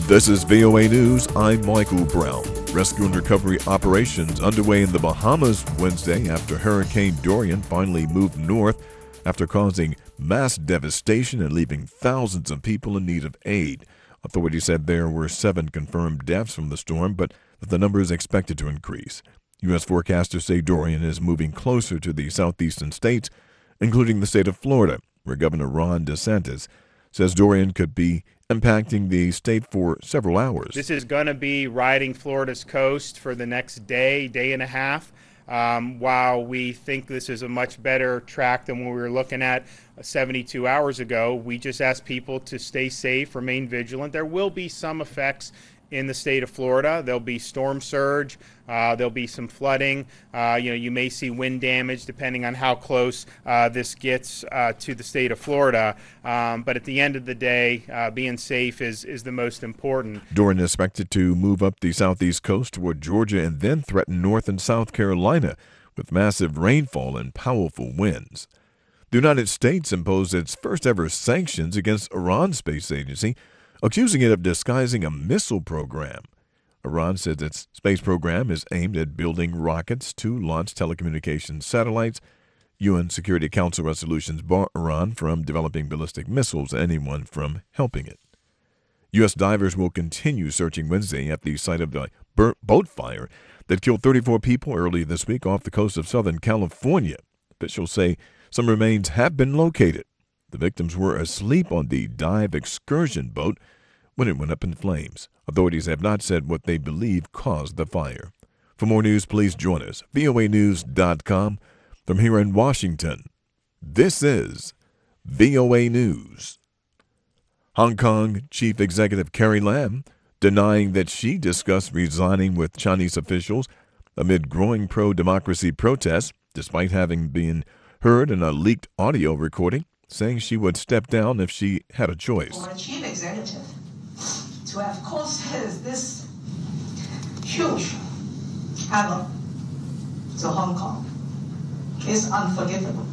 This is VOA News. I'm Michael Brown. Rescue and recovery operations underway in the Bahamas Wednesday after Hurricane Dorian finally moved north after causing mass devastation and leaving thousands of people in need of aid. Authorities said there were 7 confirmed deaths from the storm, but that the number is expected to increase. U.S. forecasters say Dorian is moving closer to the southeastern states, including the state of Florida, where Governor Ron DeSantis says Dorian could be impacting the state for several hours. This is going to be riding Florida's coast for the next day and a half. While we think this is a much better track than what we were looking at 72 hours ago, we just ask people to stay safe, remain vigilant. There will be some effects in the state of Florida. There'll be storm surge. There'll be some flooding. You may see wind damage depending on how close this gets to the state of Florida. But at the end of the day, being safe is the most important. Dorian is expected to move up the southeast coast toward Georgia and then threaten North and South Carolina with massive rainfall and powerful winds. The United States imposed its first ever sanctions against Iran's space agency, accusing it of disguising a missile program. Iran says its space program is aimed at building rockets to launch telecommunications satellites. UN Security Council resolutions bar Iran from developing ballistic missiles and anyone from helping it. U.S. divers will continue searching Wednesday at the site of the boat fire that killed 34 people early this week off the coast of Southern California. Officials say some remains have been located. The victims were asleep on the dive excursion boat when it went up in flames. Authorities have not said what they believe caused the fire. For more news, please join us. voanews.com. From here in Washington, this is VOA News. Hong Kong Chief Executive Carrie Lam denying that she discussed resigning with Chinese officials amid growing pro-democracy protests, despite having been heard in a leaked audio recording, saying she would step down if she had a choice. For a chief executive to have caused this huge havoc to Hong Kong is unforgivable.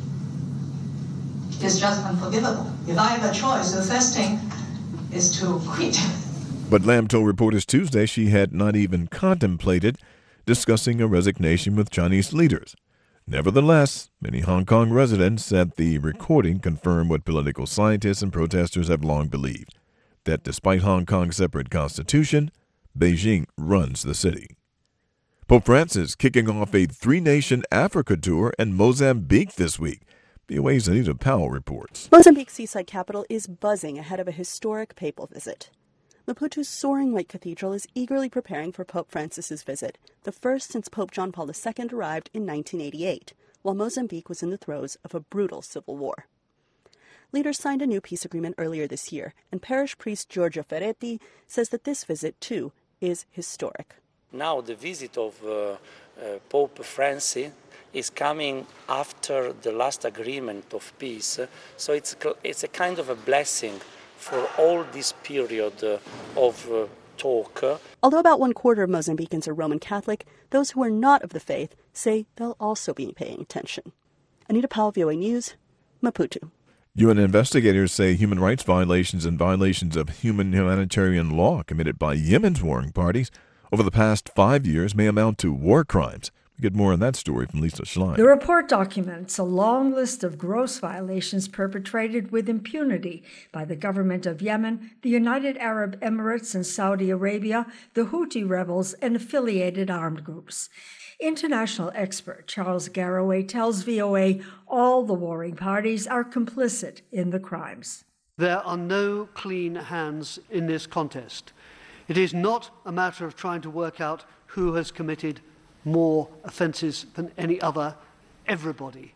It's just unforgivable. If I have a choice, the first thing is to quit. But Lam told reporters Tuesday she had not even contemplated discussing a resignation with Chinese leaders. Nevertheless, many Hong Kong residents said the recording confirmed what political scientists and protesters have long believed, that despite Hong Kong's separate constitution, Beijing runs the city. Pope Francis kicking off a 3-nation Africa tour in Mozambique this week. VOA's Anita Powell reports. Mozambique's seaside capital is buzzing ahead of a historic papal visit. Maputo's soaring white cathedral is eagerly preparing for Pope Francis's visit, the first since Pope John Paul II arrived in 1988, while Mozambique was in the throes of a brutal civil war. Leaders signed a new peace agreement earlier this year, and parish priest Giorgio Ferretti says that this visit, too, is historic. Now the visit of Pope Francis is coming after the last agreement of peace, so it's a kind of a blessing for all this period of talk. Although about 1/4 of Mozambicans are Roman Catholic, those who are not of the faith say they'll also be paying attention. Anita Powell, VOA News, Maputo. UN investigators say human rights violations and violations of humanitarian law committed by Yemen's warring parties over the past 5 years may amount to war crimes. We get more on that story from Lisa Schlein. The report documents a long list of gross violations perpetrated with impunity by the government of Yemen, the United Arab Emirates and Saudi Arabia, the Houthi rebels, and affiliated armed groups. International expert Charles Garraway tells VOA all the warring parties are complicit in the crimes. There are no clean hands in this contest. It is not a matter of trying to work out who has committed more offences than any other. Everybody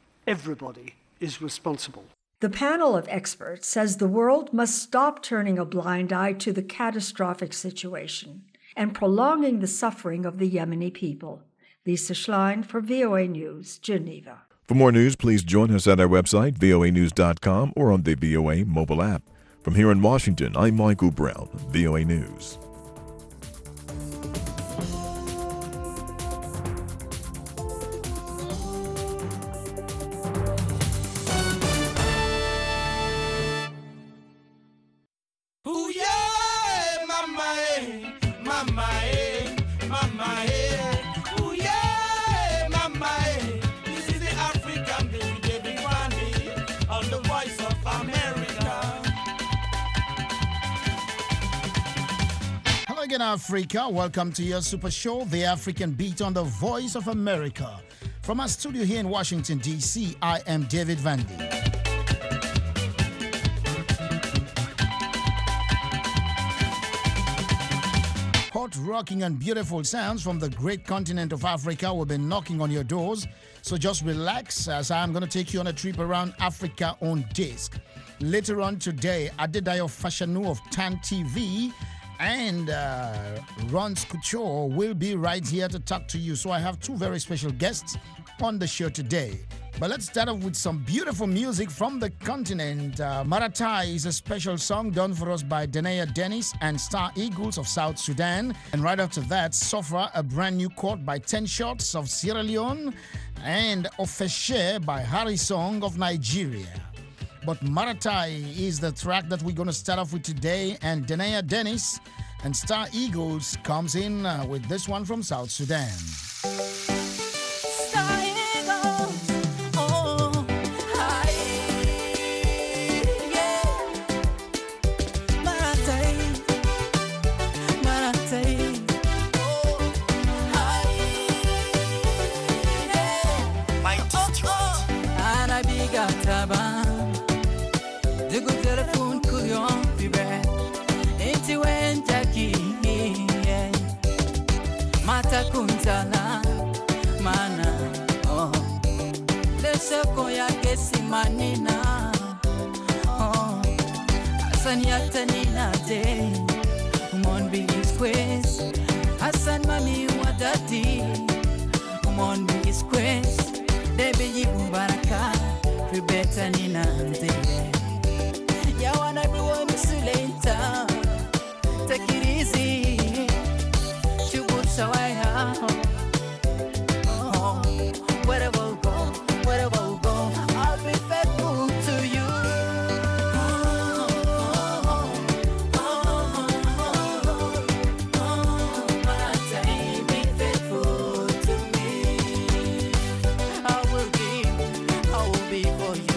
is responsible. The panel of experts says the world must stop turning a blind eye to the catastrophic situation and prolonging the suffering of the Yemeni people. Lisa Schlein for VOA News, Geneva. For more news, please join us at our website, voanews.com, or on the VOA mobile app. From here in Washington, I'm Michael Brown, VOA News. Ooh, yeah, mama. mama, mama, ooh yeah, mama, this is the African baby, David Vandy, on the Voice of America. Hello again, Africa. Welcome to your super show, The African Beat on the Voice of America. From our studio here in Washington, D.C., I am David Vandy. Hot, rocking, and beautiful sounds from the great continent of Africa will be knocking on your doors. So just relax as I'm going to take you on a trip around Africa on disc. Later on today, Adedayo Fashanu of TAN TV and Ron Couture will be right here to talk to you. So I have two very special guests on the show today. But let's start off with some beautiful music from the continent. Maratai is a special song done for us by Denea Dennis and Star Eagles of South Sudan. And right after that, Sofra, a brand new court by 10 Shots of Sierra Leone, and Ofeshe by Harry Song of Nigeria. But Maratai is the track that we're going to start off with today, and Denea Dennis and Star Eagles comes in with this one from South Sudan. Kuntana mana oh lesoko yake simanina oh asaniata nina te umon bigis quest asan mami wadati umon bigis quest debe yibu baraka ribeta nina te ya wana biwa musulenta take it easy so wherever we go, I'll be faithful to you. Be faithful to me. I will be for you.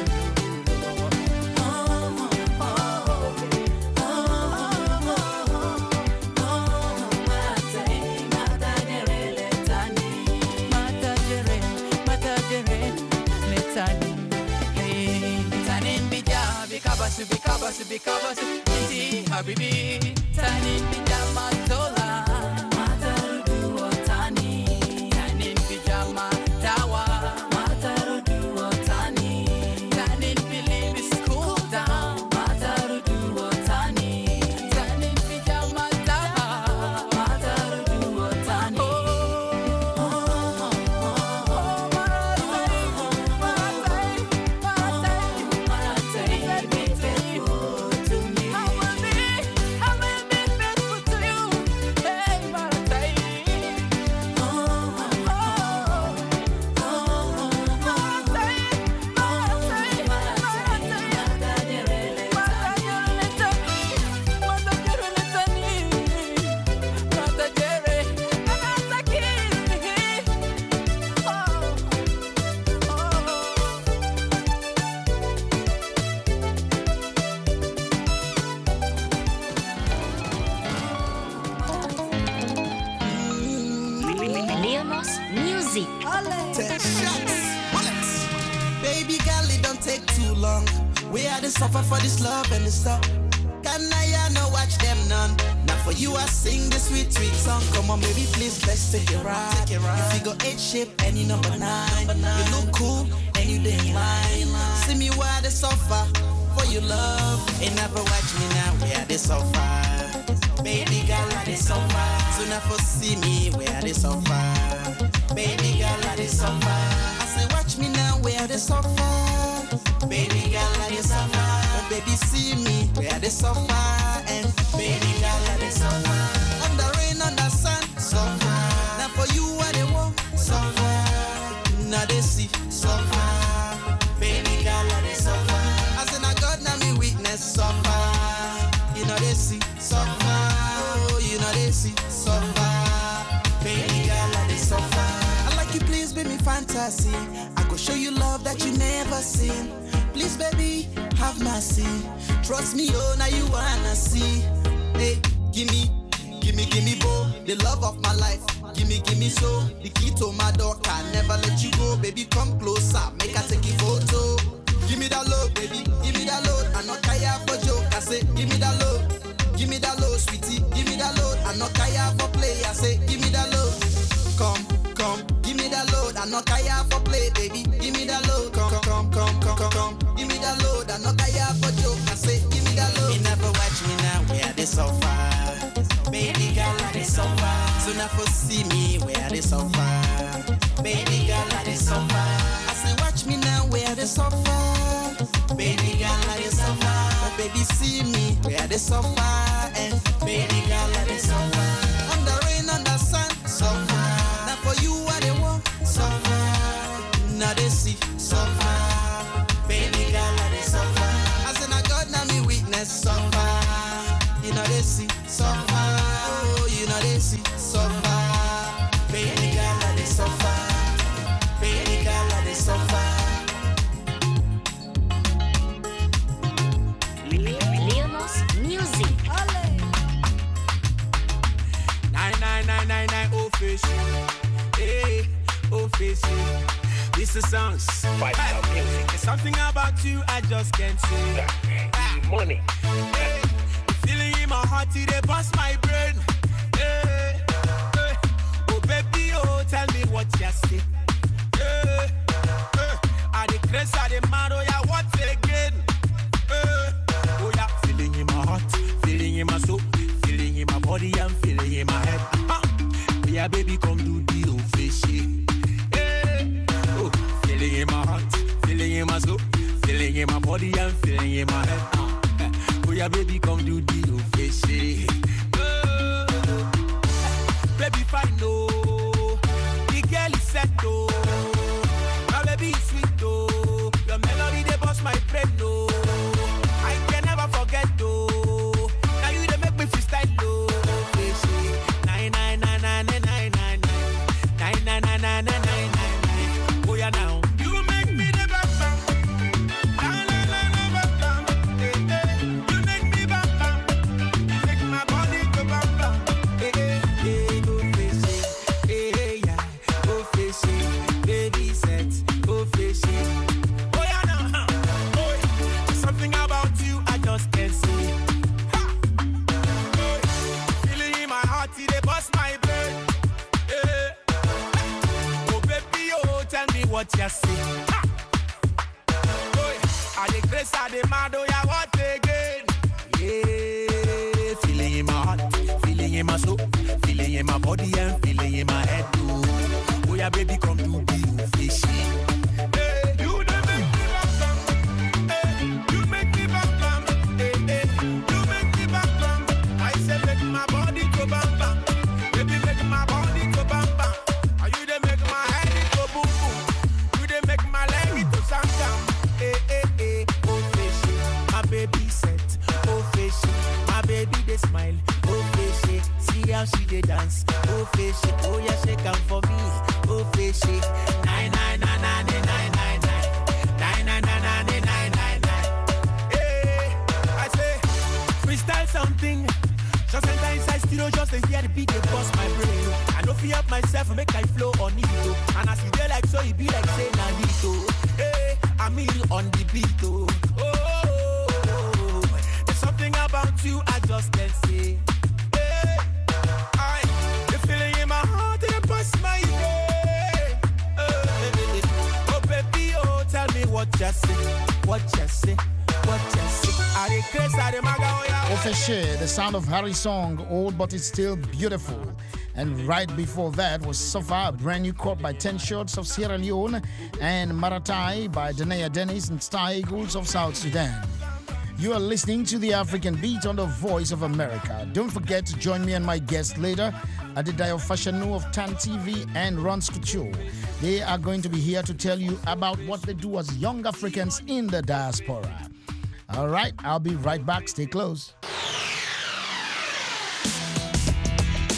Bikabasu, inti habibi, tanin pijama tola, matarudu otani, tanin pijama tawa, matarudu otani, tanin believe is cool down, matarudu otani, tanin pijama tawa, matarudu otani. Music. 10 shots, bullets. Baby girl, it don't take too long. We had to suffer for this love and this stuff. Can I no watch them none? Now for you I sing this sweet, sweet song. Come on baby, please, let's take it right. You figure 8 shape and you number 9. You look cool and you didn't lie. See me where they suffer for your love. Ain't never watch me now, where they suffer. Baby girl, I they suffer. So now for see me where they suffer. Baby girl, I they suffer. I say watch me now where they suffer. Baby girl, I they suffer. Oh baby, see me where they suffer. And baby girl, I they suffer. On the rain, on the sun, suffer. Now for you, I they want suffer. Now they see suffer. Baby girl, I they suffer. I say now God, now me weakness suffer. You know they see suffer. Oh, you see suffer. Baby girl, I dey suffer. I like you, please, baby, fantasy. I go show you love that you never seen. Please, baby, have mercy. Trust me, oh, now you wanna see. Hey, gimme, bo, the love of my life. Gimme, so the key to my door can never let you go. Baby, come closer, make I take a photo. Give me that love, baby, give me that load. I'm not kaya for joke, I say, give me that load. Give me that load, sweetie, give me that load. I'm not kaya for play, I say, give me that load. Come, give me that load. I'm not kaya for play, baby, give me that load. Come, give me that load. I'm not kaya for joke, I say, give me that load. You never watch me now, where they so far. Baby girl, I dey suffer. So now for see me, where they so far. Baby girl, I dey suffer. I say, watch me now, where they suffer. Baby girl, I dey suffer. Oh, baby, see me, where they suffer. And baby girl, I dey suffer. On the rain, on the sun, suffer. Now for you, I dey want suffer. Now they see suffer. Baby girl, I dey suffer. I say, now God, now me weakness suffer. You know they see suffer. Oh, you know they see suffer. Baby girl, I dey suffer. Baby girl, I dey suffer. Leonos Music. 9999 oh fish. Hey, oh fish. This is songs. Fight out music. There's something about you I just can't say. Money. Hey, feeling in my heart, they bust my brain. Hey, hey. Oh baby, oh tell me what you say. Hey, hey. I the craze, I the mad, oh yeah, what again? Hey, oh yeah, feeling in my heart, feeling in my soul, feeling in my body, and feeling in my head. Oh yeah, baby, come do the old fishy. Hey, oh, feeling in my heart, feeling in my soul, feeling in my body, and feeling in my head. Oh yeah, baby, come do the old fishy. Baby, fine, no. The girl is set, no. My baby is sweet, no. Your melody, they bust my brain, no. I can never forget, no. Now you, they make me freestyle, no. Fishy. 9999999. 9999999. Oh yeah, now. You make me the bam bam. You make me bam bam. You make my body go bam bam. Go fishy. Yeah. Go fishy. Baby set. Go fishy. Oh yeah, now. Oh, something about you I just can't see. Ha. Oh, feeling in my heart, they bust my brain. Oh baby, oh tell me what you see. Ha. I the grace, I the mad, oh yeah, what again? Yeah, feeling in my heart, feeling in my soul, feeling in my body, and feeling in my head too. Oh yeah, baby, come to be fishy. Hey, you the make me bam bam. Hey, you make me bam bam. Hey, hey, you make me bam bam. I say make my body go bam bam. Baby, make my body go bam bam. Are you the make my head go boom boom? You the make my leg to sam sam. Hey, hey, hey, oh fishy, my baby set, oh fishy, my baby they smile, oh fishy, see how she they dance, oh fishy, oh yeah shake them for me, oh fishy, 9999999, hey, I say, freestyle something, just enter inside studio just to hear the beat they bust my brain, I don't feel up myself and make I flow on it, and as you dey like so, it be like say na hit, hey. I'm in on the beat, oh. There's something about you I just can't say. Hey, the feeling in my heart, it bust my brain. Oh, baby, oh, tell me what you say, what you say, what you say. I the craze, I the maga, oh yeah. Officier, the sound of Harry's song, Old But It's Still Beautiful. And right before that was Sofa, a brand new court by 10 Shots of Sierra Leone, and Maratai by Danaya Dennis and Star Eagles of South Sudan. You are listening to the African Beat on the Voice of America. Don't forget to join me and my guests later at the Adedayo Fashanu of Tan TV and Ron Scuccio. They are going to be here to tell you about what they do as young Africans in the diaspora. All right, I'll be right back. Stay close.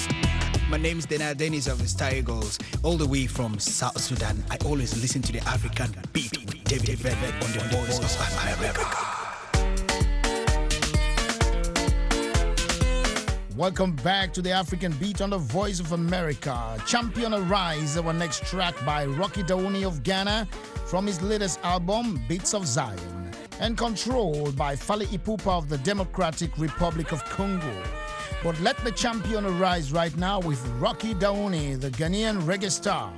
My name is Dena Dennis of the Star Eagles, all the way from South Sudan. I always listen to the African beat with David Velvet on the Voice of America. Welcome back to the African Beat on the Voice of America. Champion Arise, our next track by Rocky Daouni of Ghana from his latest album, Beats of Zion, and Control by Fally Ipupa of the Democratic Republic of Congo. But let the champion arise right now with Rocky Daouni, the Ghanaian reggae star.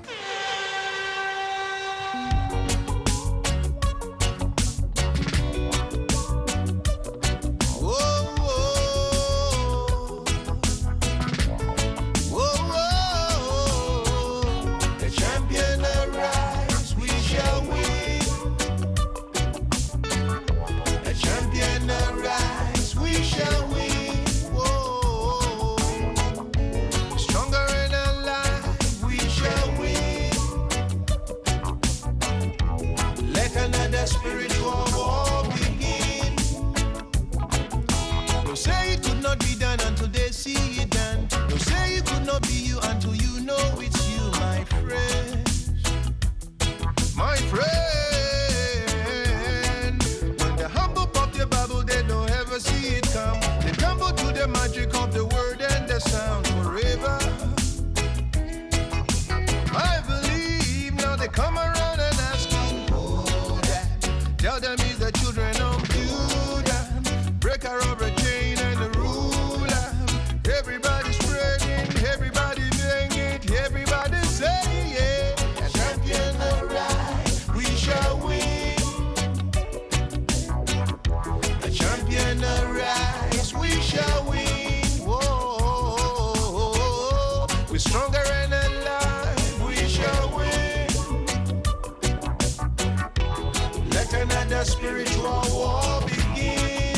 Spiritual war begin.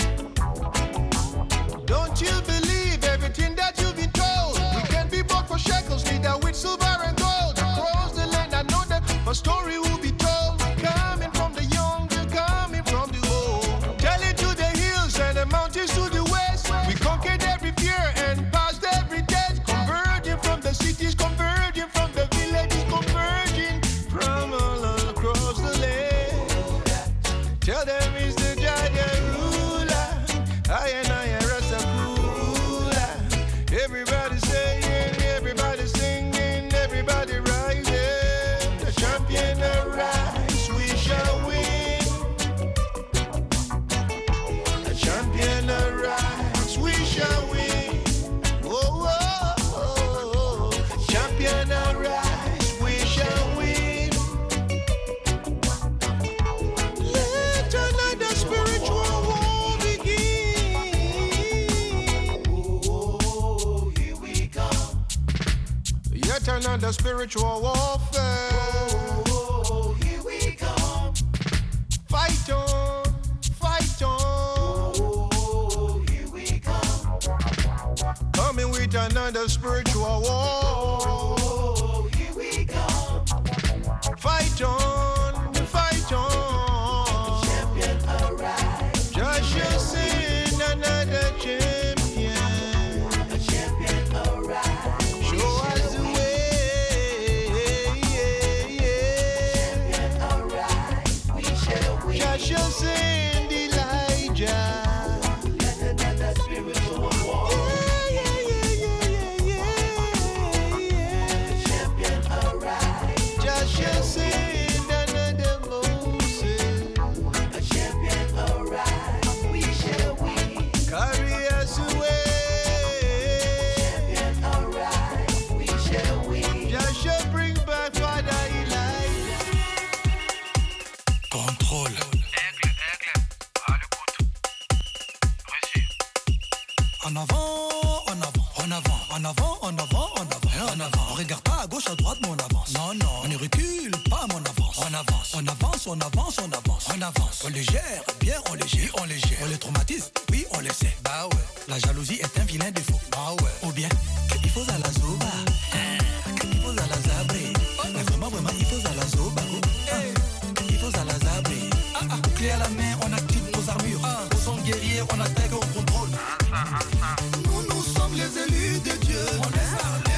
Don't you believe everything that you've been told? We can be bought for shekels, neither with silver and gold. Across the land, I know that a story will be told. Coming from the young, coming from the old. Tell it to the hills and the mountains to the west. We conquered every fear and passed every test. Converging from the cities, converging from the villages, converging from all across the land. Tell them it's the giant ruler. I and Rasta cooler. Everybody saying, everybody singing, everybody rising. The champion arise, we shall win. The champion arise, we shall win. Oh, oh, oh, oh. Champion arise, we shall win. Spiritual war begin. Oh, here we come. Yet another spiritual warfare. Oh, here we come. Fight on, fight on. Oh, here we come. Coming with another spiritual war. Oh, here we come. Fight on, fight on. Another champion. A champion arise. Show us the way. Champion arise. We shall win. Joshua send Elijah. Let another spiritual war. Champion arise. Joshua send another Moses. A champion arise. We shall win. Carry us away. Champion arise, we shall win. Joshua bring back Father Elijah. Contrôle. Aigle, à l'écoute. Reçu. En avant, en avant, en avant, en avant, en avant, en avant, en avant. On regarde pas à gauche, à droite, mais on avance. Non, non, on ne recule pas, mais on avance. On avance, on avance, on avance, on avance, on avance. On les gère, bien on les gère, on les gère. On les traumatise, oui on les sait. Bah ouais, la jalousie est un vilain défaut. Bah ouais, ou bien, il faut à la zoba, il faut à la zabré. Mais vraiment, vraiment, il faut à la zoba. Il faut à la zabré. Clé à la main, on active nos armures. Au son guerrier, on attaque, on contrôle. Nous sommes les élus de Dieu. On est armés.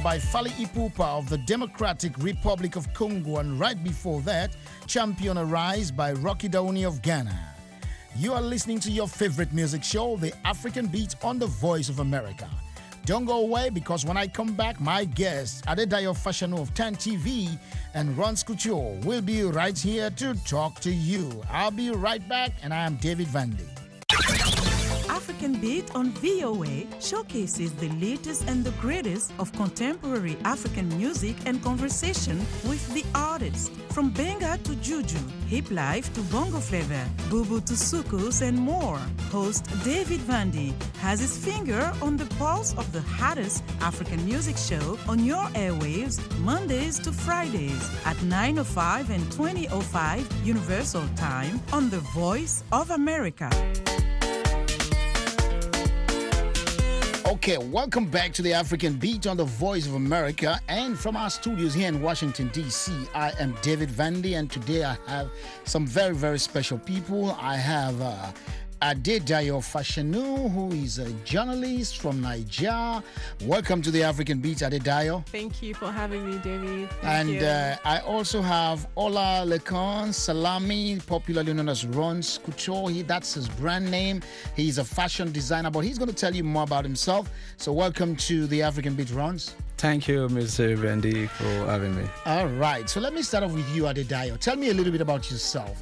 by Fally Ipupa of the Democratic Republic of Congo, and right before that, Champion Arise by Rocky Dauni of Ghana. You are listening to your favorite music show, The African Beat, on the Voice of America. Don't go away, because when I come back, my guest, Adedayo Fashanu of TAN TV and Ron Couture will be right here to talk to you. I'll be right back, and I am David Vandy. African Beat on VOA showcases the latest and the greatest of contemporary African music and conversation with the artists. From Benga to Juju, Hip Life to Bongo Flavor, Bubu to Sukus and more. Host David Vandy has his finger on the pulse of the hottest African music show on your airwaves Mondays to Fridays at 9:05 and 20:05 Universal Time on the Voice of America. Okay, welcome back to the African Beat on the Voice of America. And from our studios here in Washington, D.C., I am David Vandy, and today I have some very, very special people. I have Adedayo Fashanu, who is a journalist from Nigeria. Welcome to the African Beat, Adedayo. Thank you for having me, David. And I also have Ola Lekan Salami, popularly known as Ron Couture. That's his brand name. He's a fashion designer, but he's going to tell you more about himself. So welcome to the African Beat, Rons. Thank you, Mr. Vandy, for having me. All right. So let me start off with you, Adedayo. Tell me a little bit about yourself.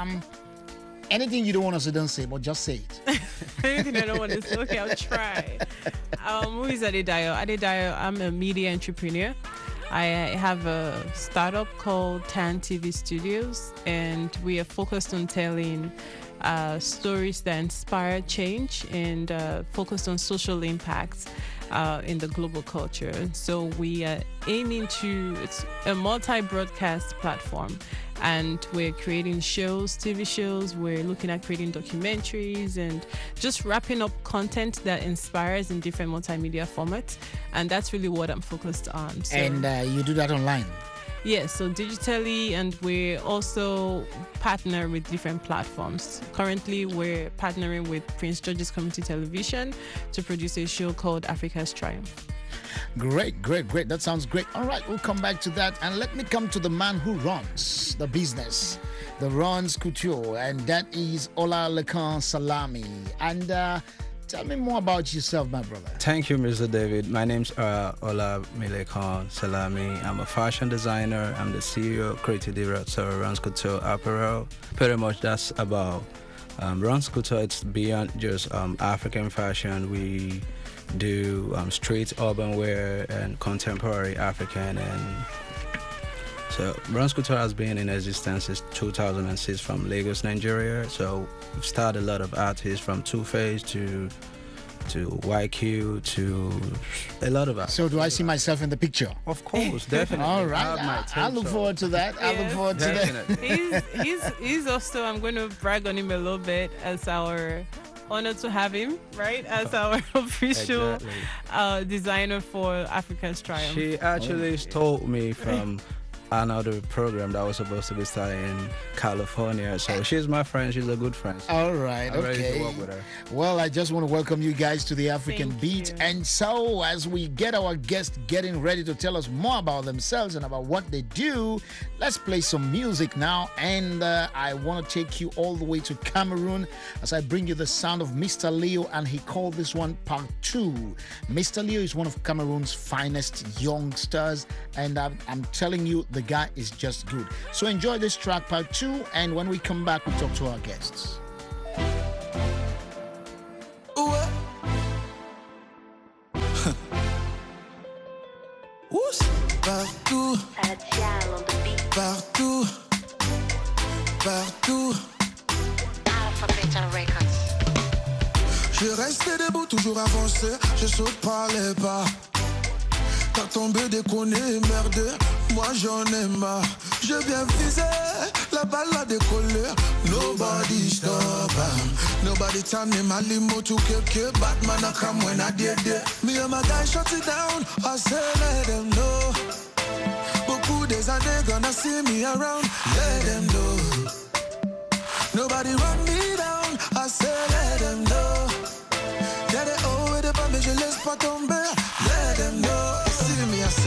Anything you don't want to say, don't say, but just say it. Anything I don't want to say, okay, I'll try. Who is Adedayo? Adedayo, I'm a media entrepreneur. I have a startup called TAN TV Studios, and we are focused on telling stories that inspire change and focused on social impacts in the global culture. So we are aiming to, it's a multi-broadcast platform, and we're creating shows, TV shows, we're looking at creating documentaries and just wrapping up content that inspires in different multimedia formats, and that's really what I'm focused on. So, and you do that online? Yes, so digitally, and we also partner with different platforms. Currently, we're partnering with Prince George's Community Television to produce a show called Africa's Triumph. Great. That sounds great. All right, we'll come back to that. And let me come to the man who runs the business, the Ron's Couture, and that is Ola Lekan Salami. And tell me more about yourself, my brother. Thank you, Mr. David. My name's Ola Lekan Salami. I'm a fashion designer. I'm the CEO, creative director of Ron's Couture Apparel. Pretty much that's about Ron's Couture. It's beyond just African fashion. We do street urban wear and contemporary African, and so Ron's Couture has been in existence since 2006 from Lagos, Nigeria. So we've started a lot of artists from Two Face to YQ to a lot of artists. So do I see myself in the picture? Of course, definitely. All right, I look forward to that. I look forward to that. He's also, I'm going to brag on him a little bit as our honor to have him, right, as our official designer for Africa's Triumph. She actually stole me from another program that was supposed to be starting in California. So she's my friend. She's a good friend. So all right, I'm okay. ready to work with her. Well, I just want to welcome you guys to the African Beat. And so as we get our guests getting ready to tell us more about themselves and about what they do, let's play some music now. And I want to take you all the way to Cameroon as I bring you the sound of Mr. Leo, and he called this one Part 2. Mr. Leo is one of Cameroon's finest youngsters, and I'm telling you, the guy is just good. So enjoy this track, Part 2, and when we come back, we'll talk to our guests. Partout, partout, partout. Je reste debout, toujours avancé, je saute par les pas. T'as tombé, déconné, merdé, moi j'en ai marre. Je viens viser, la balle a décollé. Nobody stop him. Nobody tell me my limo to kick. Batman I come when I did it. Me and my guys shut it down, I say let them know. Beaucoup des années gonna see me around, let them know. Nobody run me down, I say let them know. Yeah, they owe it up, mais je laisse pas tomber, let them know. See me, I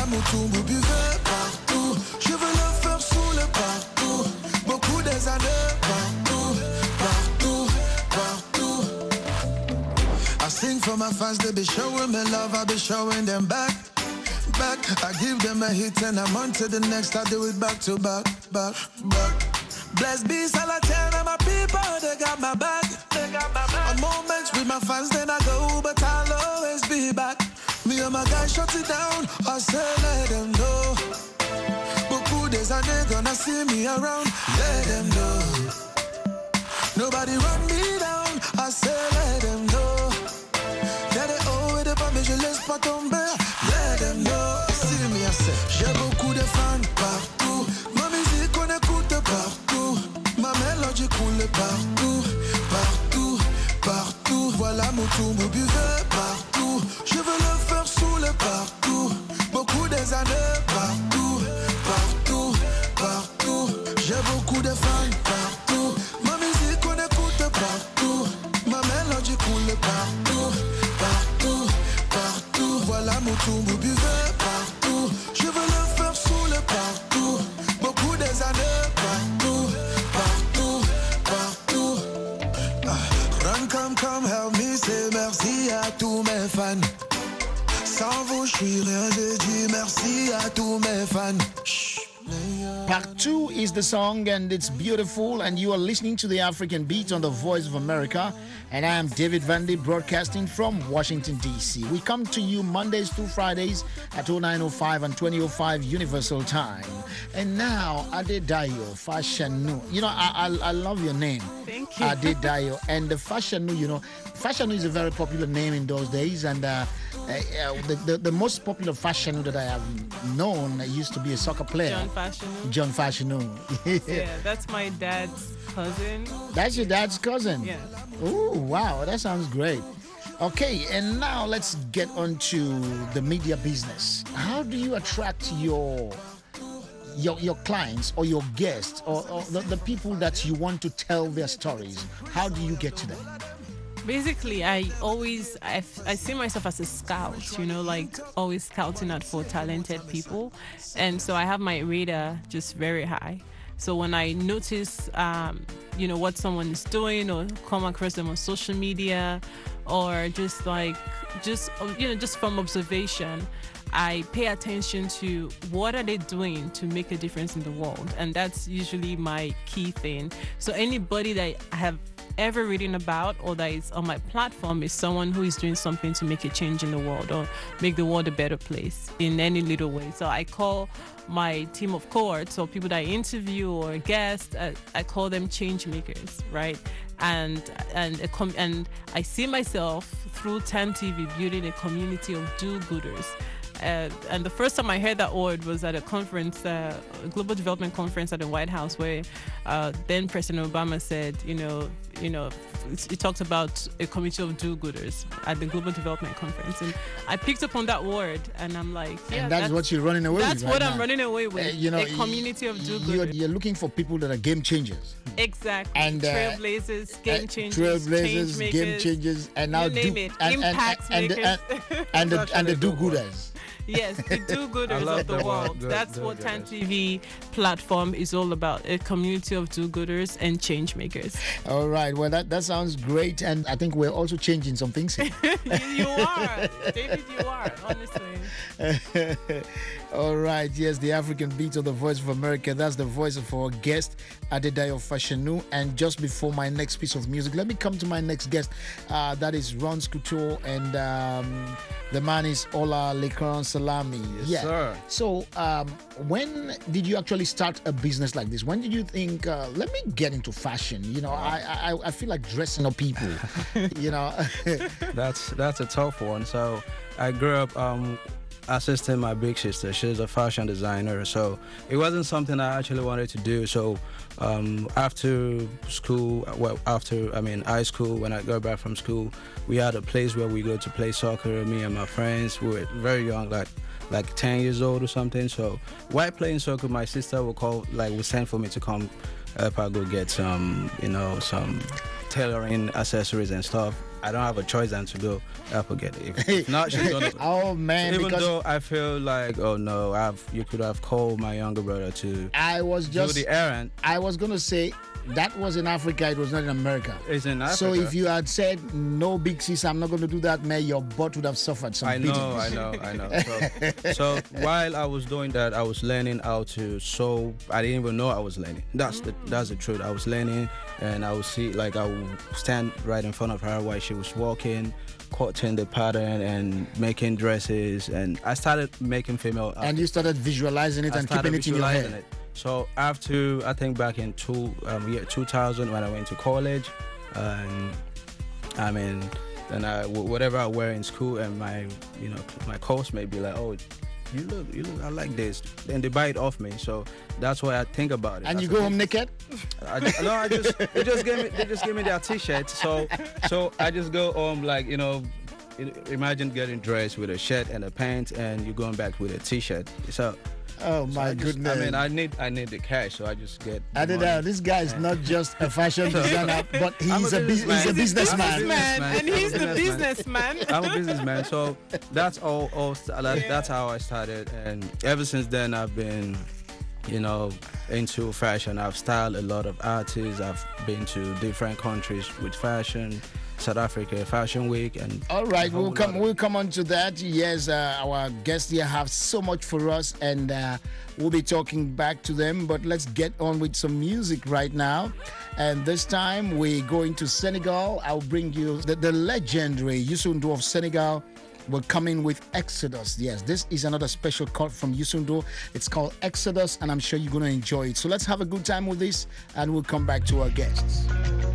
Mutumbu buvait partout. Je veux le faire sous le partout. Beaucoup des années partout, partout, partout. I sing for my fans, they be showing me love, I be showing them back. Back, I give them a hit and I'm on to the next. I do it back to back, back, back. Blessed be Salatiel and my people, they got my back. On moments with my fans, then I go, but I'll always be back. Me and my guys shut it down, I say let them know. Beaucoup des années gonna see me around, let them know. Nobody run me down, I say let them know. Yeah, they owe it up, mais je laisse pas tomber. Let them know, see me, I say. J'ai beaucoup de fans partout. Ma musique on écoute partout. Ma mélodie coule partout, partout, partout. Voilà Mutumbu buvait partout. Je veux le faire sous le partout. Beaucoup des années partout, partout, partout. J'ai beaucoup de fans partout. Ma musique on écoute partout. Ma mélodie coule partout, partout, partout. Voilà Mutumbu buvait partout. Je veux le faire sous le partout. Beaucoup des années partout, partout, partout. Come help me say merci à tous mes fans. Sans vous, je suis rien, je dis merci à tous mes fans. Part 2 is the song and it's beautiful, and you are listening to the African Beat on the Voice of America, and I am David Vandy broadcasting from Washington DC. We come to you Mondays through Fridays at 09:05 and 20:05 Universal Time. And now Adedayo Fashanu. You know, I love your name. Thank you. Adedayo. And the Fashanu, you know, Fashanu is a very popular name in those days, and the most popular Fashanu that I have known used to be a soccer player. John Fashanu. John Fashanu. Yeah, that's my dad's cousin. That's your dad's cousin? Yeah. Oh, wow. That sounds great. Okay, and now let's get on to the media business. How do you attract your clients or your guests or the people that you want to tell their stories? How do you get to them? Basically, I see myself as a scout, you know, like always scouting out for talented people. And so I have my radar just very high. So when I notice, you know, what someone is doing or come across them on social media or just from observation, I pay attention to what are they doing to make a difference in the world. And that's usually my key thing. So anybody that I have ever reading about or that is on my platform is someone who is doing something to make a change in the world or make the world a better place in any little way. So I call my team of cohorts or people that I interview or guests, I call them change makers, right? And I see myself through TAN TV building a community of do-gooders. And the first time I heard that word was at a conference, a global development conference at the White House, where then President Obama said, you know, he talked about a community of do-gooders at the global development conference, and I picked up on that word, and I'm like, yeah, and that's what you're running away with. That's what I'm running away with. You know, a community of do-gooders. You're looking for people that are game changers. Exactly. And trailblazers, game changers, trailblazers, change game makers, changers, and now impact makers, and the do-gooders. Yes, the do-gooders of the world. That's what TAN TV platform is all about, a community of do-gooders and change makers. All right. Well, that sounds great. And I think we're also changing some things here. You are. David, you are, honestly. All right. Yes, the African Beat of the Voice of America. That's the voice of our guest, Adedayo Fashanu. And just before my next piece of music, let me come to my next guest. That is Ron Couture, and the man is Ola Lekan Salami. Yes, sir. So, when did you actually start a business like this? When did you think, let me get into fashion? You know, I feel like dressing up people. You know, that's a tough one. So, I grew up assisting my big sister. She's a fashion designer, so it wasn't something I actually wanted to do. So after school, high school, when I got back from school, we had a place where we go to play soccer, me and my friends. We were very young, like 10 years old or something. So while playing soccer, my sister would send for me to come help her go get some tailoring accessories and stuff. I don't have a choice than to go help her get it. If not, she's gonna. Oh man! Even because though I feel like, oh no, you could have called my younger brother to I was just do the errand. I was gonna say that was in Africa. It was not in America. It's in Africa. So if you had said no, big sis, I'm not going to do that, man, your butt would have suffered some I know. beatings. So while I was doing that, I was learning how to sew. I didn't even know I was learning. That's the truth. I was learning, and I would see, like, I would stand right in front of her while she was walking, cutting the pattern and making dresses, and I started making female. And you started visualizing it and keeping it in your head. So after, I think back in 2000 when I went to college, and I mean, then whatever I wear in school, and my course may be like, oh, you look, I like this, and they buy it off me. So that's why I think about it. And you go home naked? They just gave me their t-shirt. So I just go home, like, imagine getting dressed with a shirt and a pants, and you're going back with a t-shirt. So. Oh my goodness! I mean, I need the cash, so I just get. This guy is not just a fashion designer, but he's a businessman. And he's the businessman. I'm a businessman, so that's all. That's how I started, and ever since then I've been, into fashion. I've styled a lot of artists. I've been to different countries with fashion. South Africa Fashion Week, and all right, we'll come on to that. Yes, our guests here have so much for us, and we'll be talking back to them. But let's get on with some music right now, and this time we're going to Senegal. I'll bring you the legendary Youssou N'Dour of Senegal. We're coming with Exodus. Yes, this is another special cut from Youssou N'Dour. It's called Exodus, and I'm sure you're going to enjoy it. So let's have a good time with this, and we'll come back to our guests.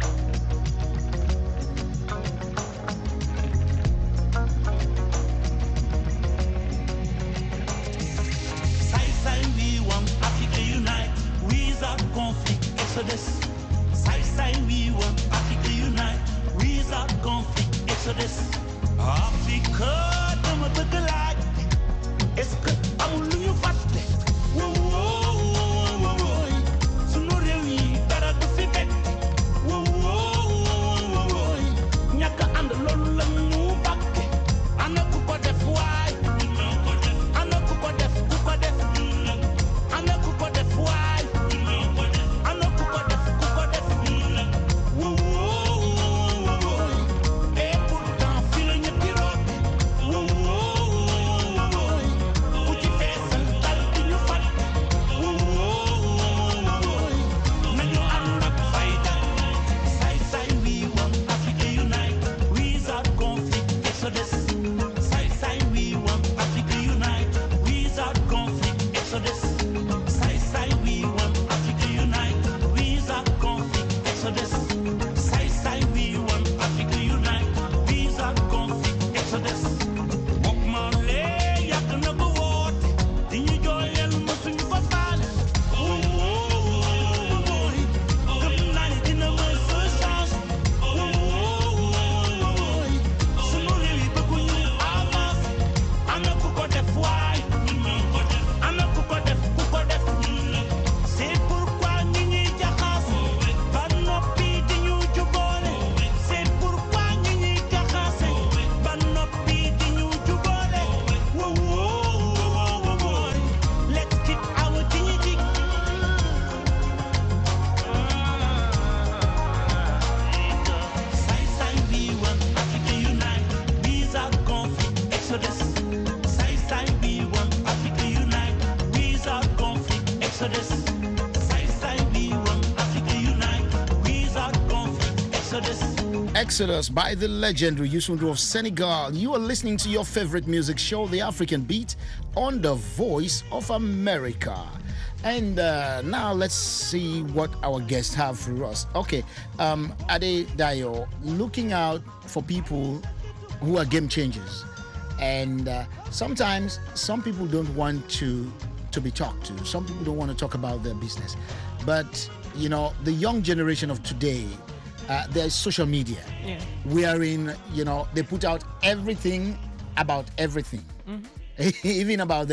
Conflict, Exodus. Side, we want Africa unite. Without conflict, Exodus. Africa, dama bëgg laaj. Est-ce que amul lu ñu fàtte? Sunu réew yi dara du fi bekk. Ñàkk ànd loolu la ñu bàkke. Ana ku ko def waay. Ana ku ko def ku ko def. Ana ku ko def waay. Exodus by the legendary Youssou N'Dour of Senegal. You are listening to your favorite music show, The African Beat, on the Voice of America. And now let's see what our guests have for us. Okay, Adedayo, looking out for people who are game changers. And sometimes some people don't want to be talked to. Some people don't want to talk about their business. But, the young generation of today, there's social media. Yeah. Wherein, they put out everything about everything. Mm-hmm. Even about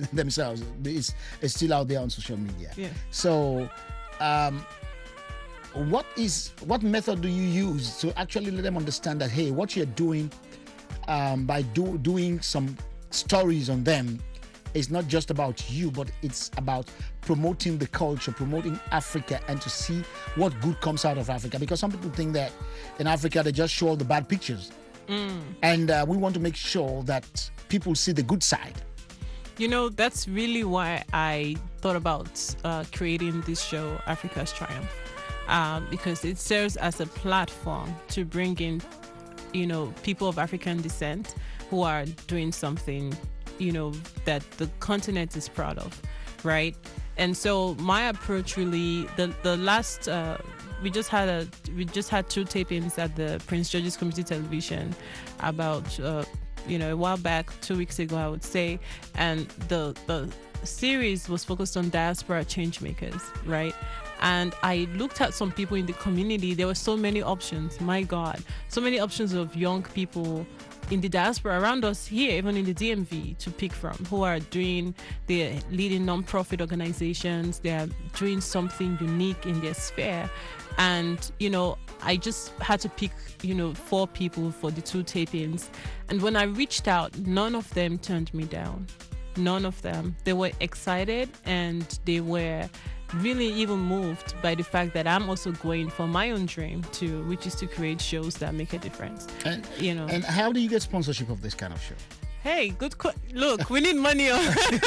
themselves. It's still out there on social media. Yeah. So, what method do you use to actually let them understand that, hey, what you're doing by doing some stories on them is not just about you, but it's about promoting the culture, promoting Africa, and to see what good comes out of Africa. Because some people think that in Africa they just show all the bad pictures, and we want to make sure that people see the good side. You know, that's really why I thought about creating this show, Africa's Triumph, because it serves as a platform to bring in, you know, people of African descent who are doing something, you know, that the continent is proud of, right? And so my approach really, the last we just had 2 tapings at the Prince George's Community Television about you know, a while back, 2 weeks ago, I would say, and the series was focused on diaspora change makers, right? And I looked at some people in the community. There were so many options, my God, so many options of young people in the diaspora around us here, even in the DMV, to pick from, who are they're leading non-profit organizations, they're doing something unique in their sphere. And, you know, I just had to pick, you know, 4 people for the 2 tapings. And when I reached out, none of them turned me down. None of them. They were excited, and they were really even moved by the fact that I'm also going for my own dream too, which is to create shows that make a difference. And, you know. And how do you get sponsorship of this kind of show? Hey, look, we need money already.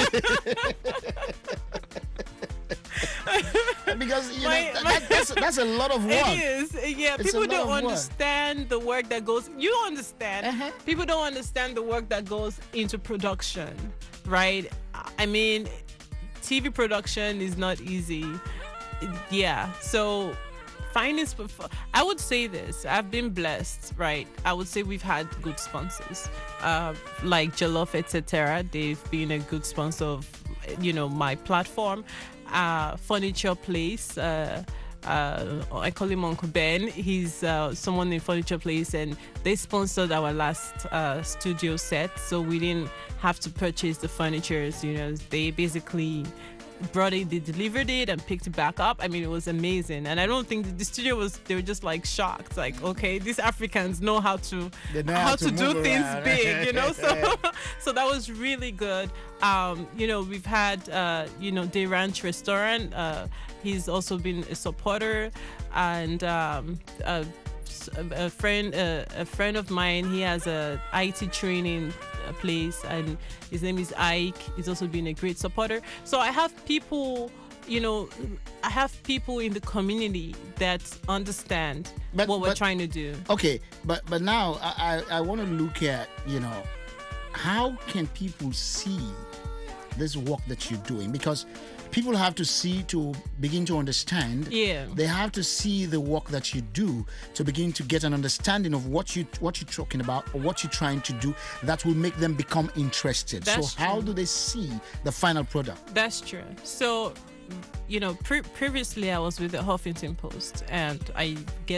Because you know, that's a lot of work. It is. Yeah, it's people don't understand the work that goes. You don't understand. People don't understand the work that goes into production, right? I mean, TV production is not easy. Yeah. So finding, I would say this. I've been blessed, right? I would say we've had good sponsors, like Jollof, etc. They've been a good sponsor of, you know, my platform. Furniture Place. I call him Uncle Ben. He's someone in Furniture Place, and they sponsored our last studio set, so we didn't have to purchase the furniture. You know, they basically brought it, they delivered it, and picked it back up. I mean, it was amazing. And I don't think the studio they were just like shocked, like, okay, these Africans know how to do things big, you know. So that was really good. You know, we've had you know, Day Ranch Restaurant. He's also been a supporter, and a friend of mine, he has a IT training place, and his name is Ike. He's also been a great supporter. So I have people, you know, I have people in the community that understand what we're trying to do. Okay, but now I want to look at, you know, how can people see this work that you're doing? Because people have to see to begin to understand. Yeah. They have to see the work that you do to begin to get an understanding of what you're talking about or what you're trying to do that will make them become interested. That's so how do they see the final product? That's true. So, you know, previously I was with the Huffington Post, and I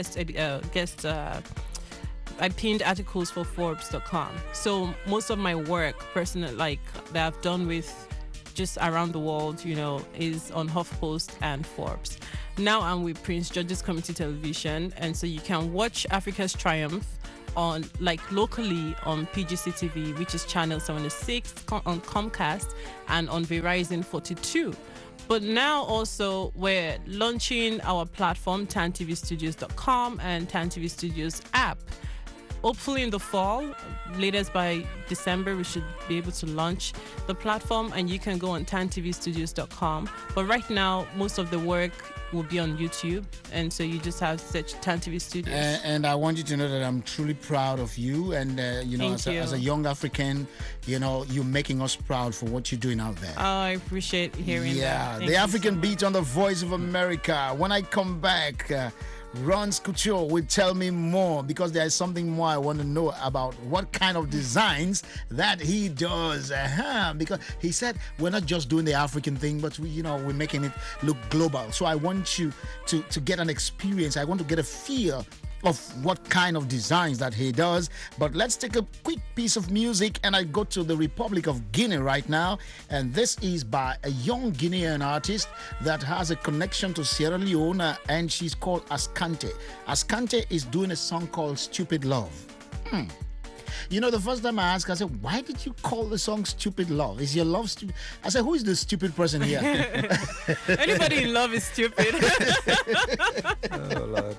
I pinned articles for Forbes.com. So most of my work, personal, like that I've done with just around the world, you know, is on HuffPost and Forbes. Now I'm with Prince George's Community Television, and so you can watch Africa's Triumph on, like, locally on PGC TV, which is channel 76, on Comcast, and on Verizon 42. But now also we're launching our platform, TanTVstudios.com and TanTV Studios app. Hopefully in the fall, latest by December, we should be able to launch the platform, and you can go on TanTVstudios.com. But right now, most of the work will be on YouTube, and so you just have to search TanTV Studios. And I want you to know that I'm truly proud of you, and you know, as a young African, you know, you're making us proud for what you're doing out there. Oh, I appreciate hearing that. Yeah, the African Beat on the Voice of America. When I come back, Ron's Couture will tell me more, because there is something more I want to know about what kind of designs that he does. Because he said we're not just doing the African thing, but we're making it look global. So I want you to get an experience. I want to get a feel of what kind of designs that he does. But let's take a quick piece of music, and I go to the Republic of Guinea right now. And this is by a young Guinean artist that has a connection to Sierra Leone, and she's called Ascante. Ascante is doing a song called Stupid Love. You know, the first time I asked her, I said, why did you call the song Stupid Love? Is your love stupid? I said, who is the stupid person here? Anybody in love is stupid. Oh, Lord.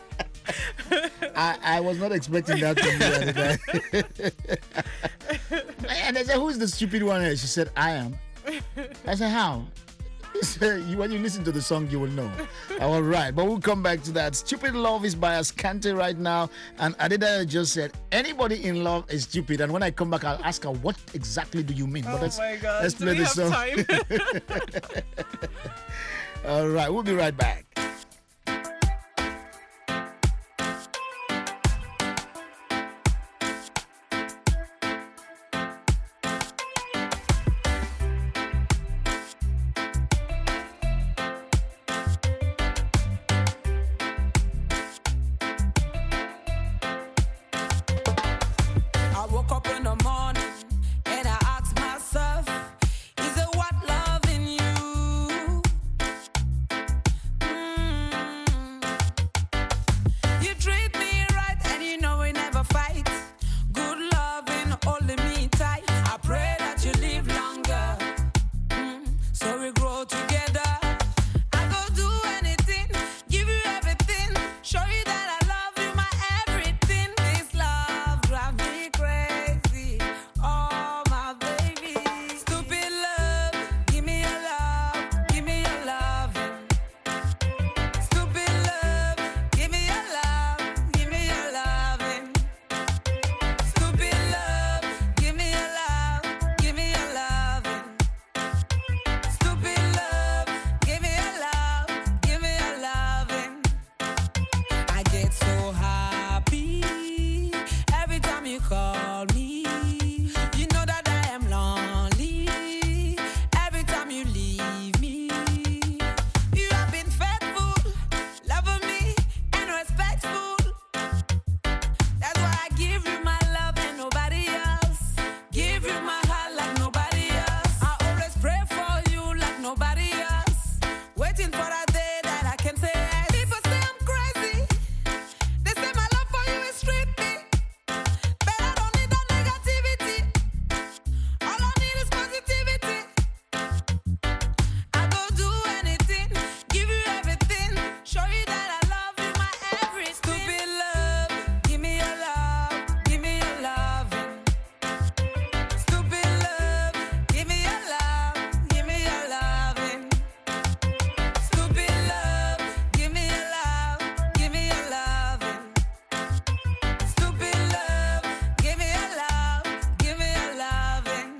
I was not expecting that from you at the time. And I said, who is the stupid one here? She said, I am. I said, how? When you listen to the song, you will know. All right, but we'll come back to that. Stupid Love is by Ascante right now. And Adida just said, anybody in love is stupid. And when I come back, I'll ask her, what exactly do you mean? Oh, my God. Let's Do play we this have song. time? All right, we'll be right back. I woke up in the morning and I asked myself, is it what loving you? You treat me right and you know we never fight. Good loving holding me tight. I pray that you live longer, so we grow together. I go do anything, give you everything, show you that I love you, my everything. This love drives me crazy, oh my baby. Stupid love, give me your love, give me your loving. Stupid love, give me your love, give me your loving. Stupid love, give me your love, give me your loving. Stupid love, give me your love, give me your loving. I get so happy every time you call me. You know that I am lonely every time you leave me. You have been faithful, loving me and respectful. That's why I give you my love and nobody else. Give you my heart like nobody else. I always pray for you like nobody else. Waiting for that day that I can say yes. People say I'm crazy. They say my love for you is trippy. But I don't need that negativity. All I need is positivity. I go do anything, give you everything, show you that I love you, my everything. Stupid love, give me your love, give me your loving. Stupid love, give me your love, give me your loving. Stupid love, give me your love, give me your loving. Stupid love, give me your love, give me your loving.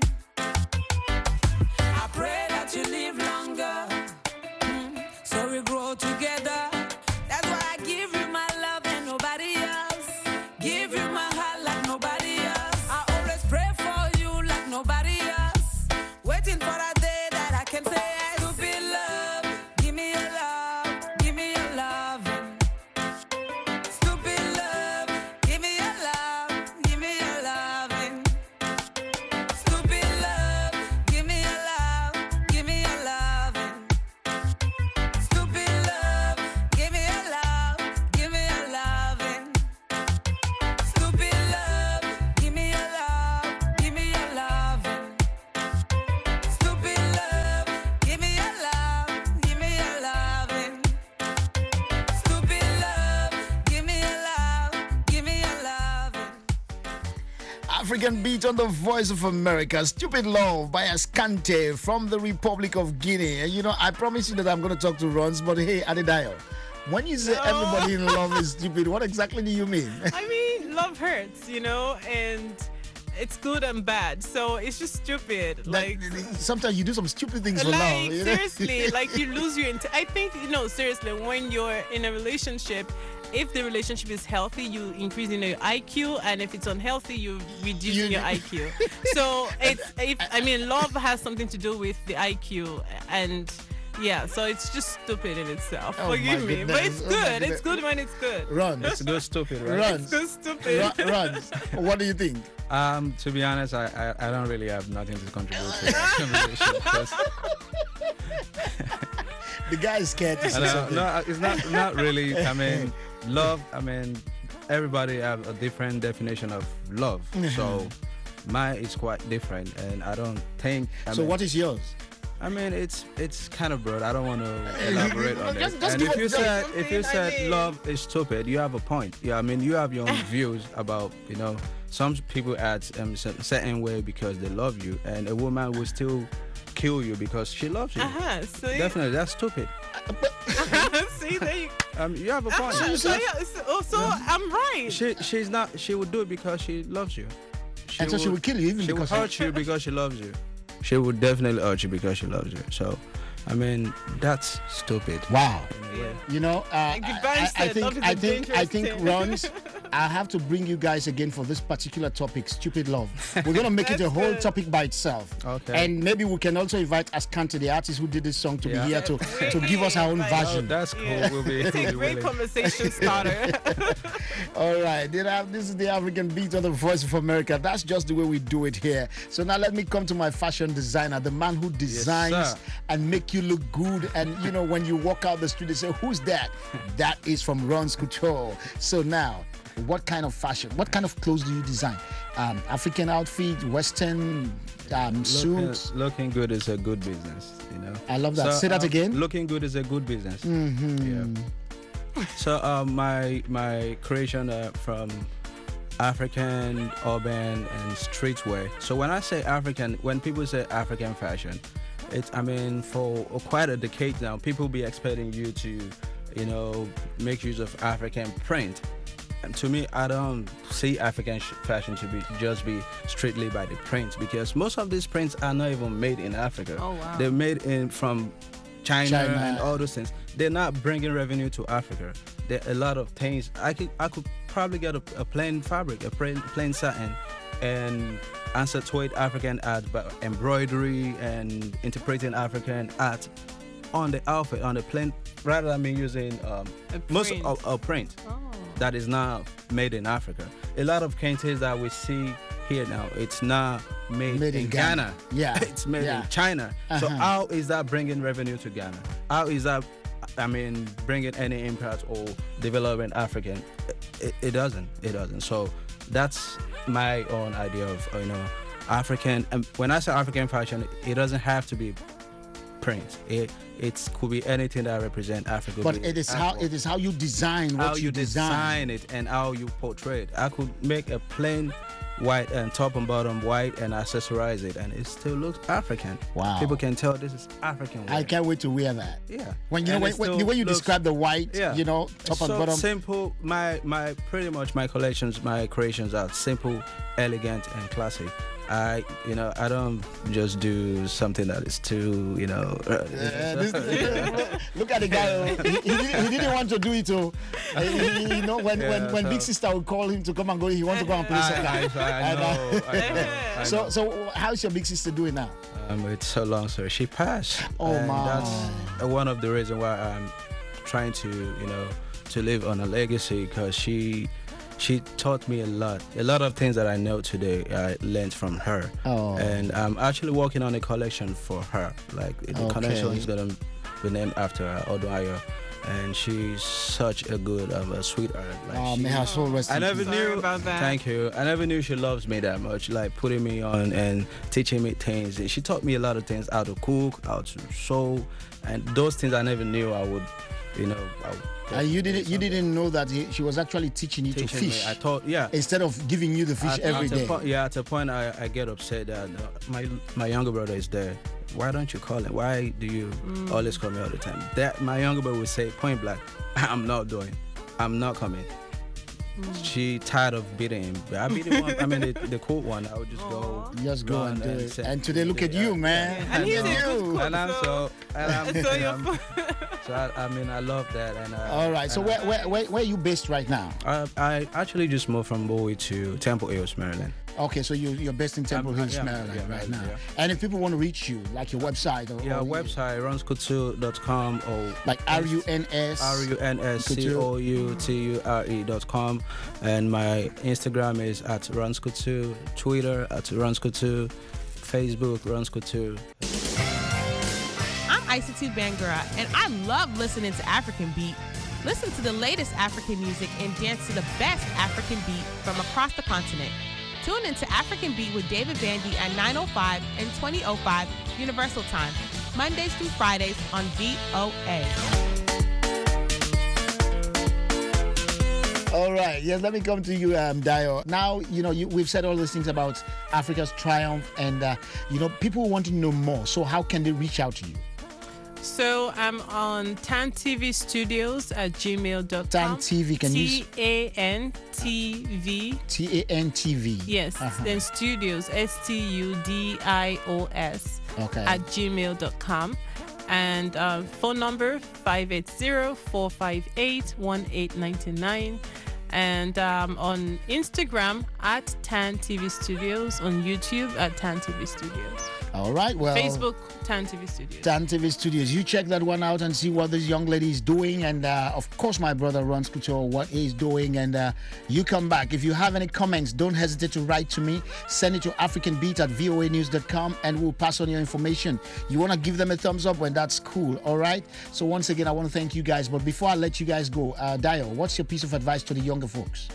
I pray that you live longer, so we grow together. That's why I give you my love and nobody else. Give you my heart like nobody else. I always pray for you like nobody else. Waiting for that day that I can say yes. Stupid love, give me your love, give me your loving. Stupid love, give me your love, give me your loving. Stupid love, give me your love, give me your loving. Stupid love, give me your love, give me your loving. Stupid love, give me your love, give me your loving. Stupid love, give me your love, give me your loving. Stupid love, give me your love, give me your loving. African beat on the Voice of America. Stupid Love by Ascante from the Republic of Guinea. And you know, I promise you that I'm going to talk to Rons, but hey, Adedayo, when you say everybody in love is stupid, what exactly do you mean? I mean, love hurts, you know, and it's good and bad. So it's just stupid. Like sometimes you do some stupid things for love. like You know? seriously, like you lose your. I think seriously, when you're in a relationship, if the relationship is healthy, you increase your IQ, and if it's unhealthy, you reduce your IQ. So love has something to do with the IQ, and Yeah, so it's just stupid in itself. Oh, Forgive my me, but goodness. it's Oh, my good. goodness. It's good when it's good. Runs. It's good stupid, right? Runs. It's good stupid. Runs. What do you think? To be honest, I don't really have nothing to contribute to that conversation. 'Cause The guy is scared to say something. no, it's not really. I mean, love. I mean, everybody have a different definition of love. So mine is quite different, and I don't think. So what is yours? I mean, it's kind of broad. I don't want to elaborate on it. Just And give if us you said something, love is stupid, you have a point. Yeah, I mean, you have your own views about, you know, some people act a certain way because they love you, and a woman will still kill you because she loves you. See? Definitely, that's stupid. See, there you You have a point. so I'm right. She's not. She would do it because she loves you. And so she would kill you even She would because hurt you because she loves you. She would definitely hurt you because she loves you. So, I mean, that's stupid. Wow. Yeah. You know, Goodbye, I said, love is a think dangerous thing. Runs. I have to bring you guys again for this particular topic, stupid love. We're gonna make it a That's whole good. topic by itself. Okay. And maybe we can also invite Ascanti, the artist who did this song, to Yeah. be here to give us our own Like- Oh, version. that's cool. Yeah. We'll be, It's we'll a be great willing. conversation starter. All right, this is the African Beat on the Voice of America. That's just the way we do it here. So now let me come to my fashion designer, the man who designs sir. and make you look good. And you know, when you walk out the street, they say, "Who's that?" That is from Runs Couture. So now, what kind of fashion? What kind of clothes do you design? African outfit, Western suits. Looking good is a good business, you know. I love that. Say that again. Looking good is a good business. Mm-hmm. Yeah. So my creation from African, urban, and streetwear. So when I say African, when people say African fashion, it's, I mean, for quite a decade now, people be expecting you to, you know, make use of African print. And to me, I don't see African fashion to just be strictly by the print, because most of these prints are not even made in Africa. Oh, wow. They're made from China and all those things. They're not bringing revenue to Africa. There are a lot of things. I could probably get a plain fabric, a plain satin, and accentuate African art, but embroidery and interpreting African art on the outfit, on the plain, rather than me using most of print. Oh. That is not made in Africa. A lot of kentes that we see here now, it's not made in Ghana. Yeah. It's made in China. So how is that bringing revenue to Ghana? How is that, I mean, bringing any impact or developing African? It doesn't. It doesn't. So that's my own idea of, you know, African. And when I say African fashion, it doesn't have to be print. It could be anything that represents Africa. But it is how you design what how you design it and how you portray it. I could make a plain white and top and bottom white and accessorize it, and it still looks African. Wow. People can tell this is African wear. I can't wait to wear that. Yeah. When you And know it when still the way you looks- describe the white, you know, top It's and so bottom. simple. My pretty much my collections, my creations are simple, elegant, and classy. I don't just do something that is too, you know. Look at the guy. He didn't want to do it. So, you know, when Big Sister would call him to come and go, he wants to go and play soccer. I know. So how's your big sister doing now? It's so long, sir. She passed. Oh, and my. That's one of the reasons why I'm trying to, you know, to live on a legacy, because she taught me a lot of things that I know today. I learned from her. Oh. And I'm actually working on a collection for her. Like the collection is gonna be named after her, Odunayo. And she's such a good, sweetheart. Like May her soul rest I in never peace. knew. about that. Thank you. I never knew she loves me that much. Like putting me on and teaching me things. She taught me a lot of things: how to cook, how to sew, and those things I never knew I would, you know. You didn't know that she was actually teaching you to fish. I thought, yeah. Instead of giving you the fish every day. At a point, I get upset that my younger brother is there. Why don't you call him? Why do you always call me all the time? That my younger brother would say point blank, I'm not coming. She tired of beating him. But I beat him one. I mean the cool one. I would just go. Just go and do it. And today, look at you, man. And he's a good cook, And I'm so I mean, I love that. And all right. So where are you based right now? I actually just moved from Bowie to Temple Hills, Maryland. Okay, so you're based in Temple Hills, Maryland, right now. Yeah. And if people want to reach you, like your website or website runscouture.com or like runscouture.com, and my Instagram is at runscouture, Twitter at runscouture, Facebook runscouture. I'm ICT Bangura, and I love listening to African Beat. Listen to the latest African music and dance to the best African beat from across the continent. Tune into African Beat with David Vandy at 9:05 and 20:05 Universal Time, Mondays through Fridays on VOA. All right, yes, let me come to you, Dio. Now, we've said all these things about Africa's triumph, and, people want to know more. So how can they reach out to you? So I'm on Tan TV Studios at gmail.com. Tan TV, can you? TANTV. TANTV. Yes, then Studios, STUDIOS. Okay. At gmail.com. And phone number 580-458-1899. And on Instagram at Tan TV Studios, on YouTube at Tan TV Studios. All right, well. Facebook, Tan TV Studios. Tan TV Studios. You check that one out and see what this young lady is doing. And, of course, my brother Runs Couture, what he's doing. And you come back. If you have any comments, don't hesitate to write to me. Send it to africanbeat@voanews.com, and we'll pass on your information. You want to give them a thumbs up, when that's cool, all right? So once again, I want to thank you guys. But before I let you guys go, Dio, what's your piece of advice to the younger folks?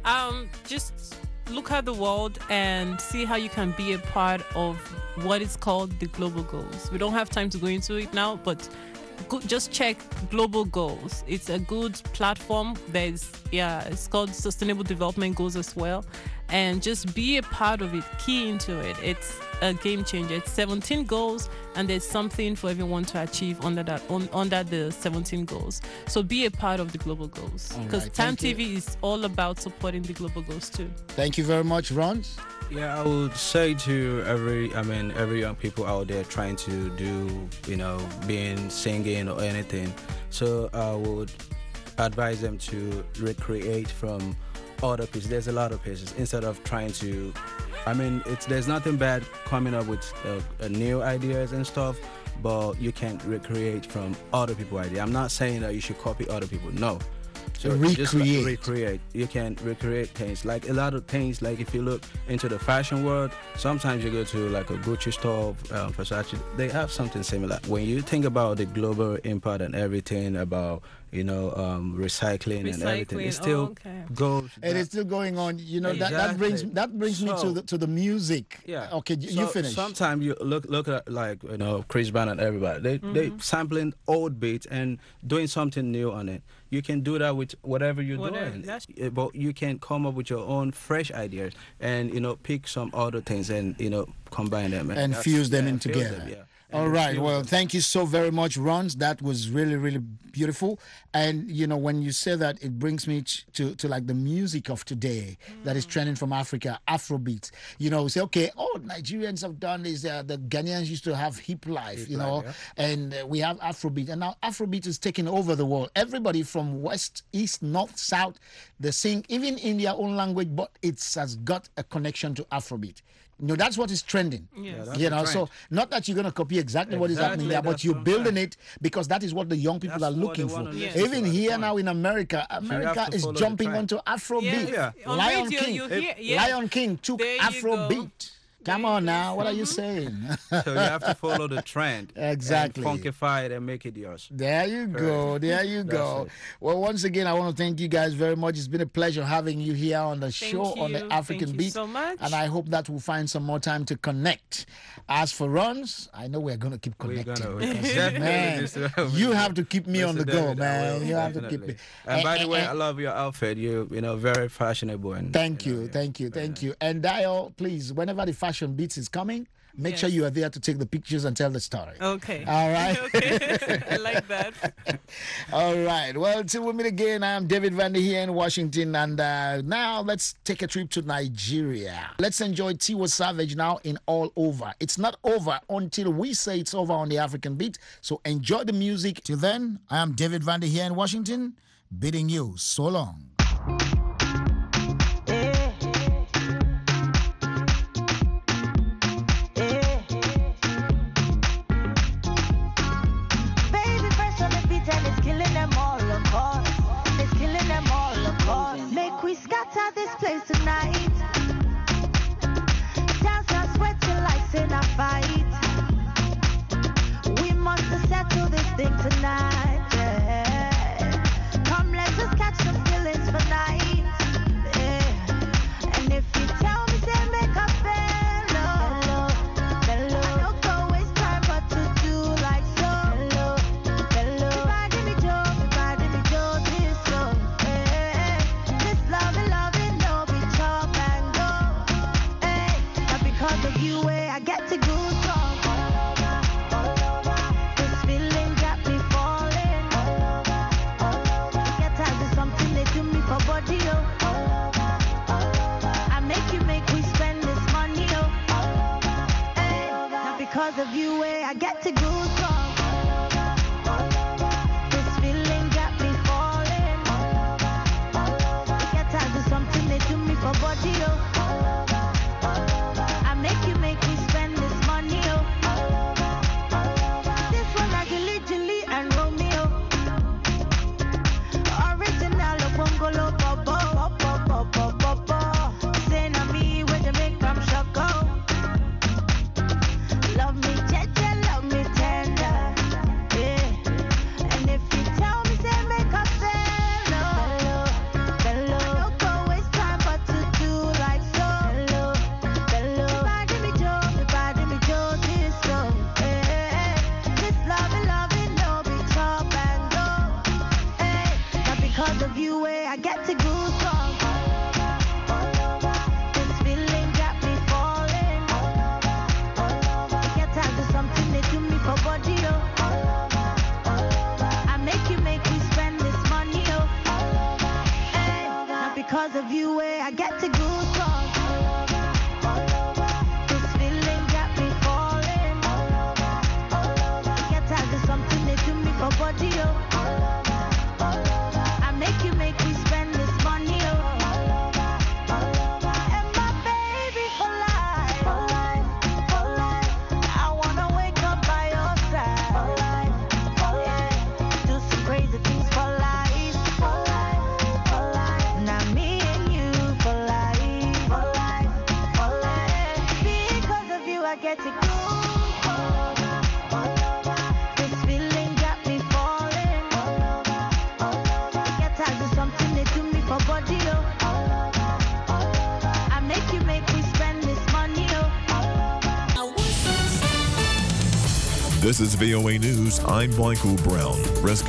Just look at the world and see how you can be a part of what is called the global goals. We don't have time to go into it now, but just check global goals. It's a good platform. It's called Sustainable Development Goals as well. And just be a part of it, key into it. It's a game changer. It's 17 goals, and there's something for everyone to achieve under the 17 goals. So be a part of the global goals, because Tan TV is all about supporting the global goals too. Thank you very much, Rons. Yeah, I would say to every young people out there trying to do, being singing or anything. So I would advise them to recreate from other pieces. There's a lot of pieces, instead of trying to. There's nothing bad coming up with new ideas and stuff, but you can recreate from other people's ideas. I'm not saying that you should copy other people. No. So recreate. You can recreate things, like a lot of things. Like if you look into the fashion world, sometimes you go to like a Gucci store, Versace. They have something similar. When you think about the global impact and everything about recycling and everything, it still goes. It is still going on. Exactly. that brings me to the music. Yeah. Okay, you finish. Sometimes you look at Chris Brown and everybody. They sampling old beats and doing something new on it. You can do that with whatever you're doing, but you can come up with your own fresh ideas and pick some other things and combine them and fuse them in together. All right. Well, thank you so very much, Rons. That was really, really beautiful. And, when you say that, it brings me to like the music of today that is trending from Africa, Afrobeat. Say, okay, Nigerians have done this. The Ghanaians used to have hip life, and we have Afrobeat. And now Afrobeat is taking over the world. Everybody from west, east, north, south, they sing, even in their own language, but it has got a connection to Afrobeat. That's what is trending. Yes. So not that you're going to copy exactly what is happening there, but you're building it because that is what the young people are looking for. Yes. Even here now in America is jumping onto Afrobeat. Yeah. Lion King took Afrobeat. Come on now, what are you saying? So you have to follow the trend. Exactly. And funkify it and make it yours. There you go. There you go. Well, once again, I want to thank you guys very much. It's been a pleasure having you here on the show on the African Beat. Thank you so much. And I hope that we'll find some more time to connect. As for Rons, I know we're going to keep connecting. Man, you have to keep me on the go, man. You have to keep me. And by the way, I love your outfit. You're very fashionable. And, thank you. And Dio, please, whenever the Fashion Beats is coming, make sure you are there to take the pictures and tell the story. Okay. All right. Okay. I like that. All right. Well, till we meet again, I'm David Vandy here in Washington. And now let's take a trip to Nigeria. Let's enjoy Tiwa Savage now in All Over. It's not over until we say it's over on the African Beat. So enjoy the music. Till then, I am David Vandy here in Washington, bidding you so long. get to goosebumps. This feeling got me falling. Get tired of something they do me for body, oh. I make me spend this money, oh. This one like Julie and Romeo. Original Bongolo Bobo. Say na me where they make from Choco. Love me tender, love me tender. Yeah. And if you tell me, say make us bello. I don't go waste time but to do like so. Bello. Everybody me Joe, this so. This loving, no be top and go. Not because of you, I get to goosebumps. This feeling got me falling. Get tired of something they do me for body, oh. I make me spend this money, oh. Not because of you, I get to goosebumps. This feeling got me falling. Get tired of something they do me for body, oh. I make me spend this money, oh. And my baby for life, for life, for life. I wanna wake up by your side, for life, for life. Do some crazy things for life, for life, for life. Now me and you for life, for life, for life. Because of you, I get to go. This feeling got me falling. Get tired of something they do me for body, oh. I make me spend this money, oh. This is VOA News. I'm Michael Brown. Rescue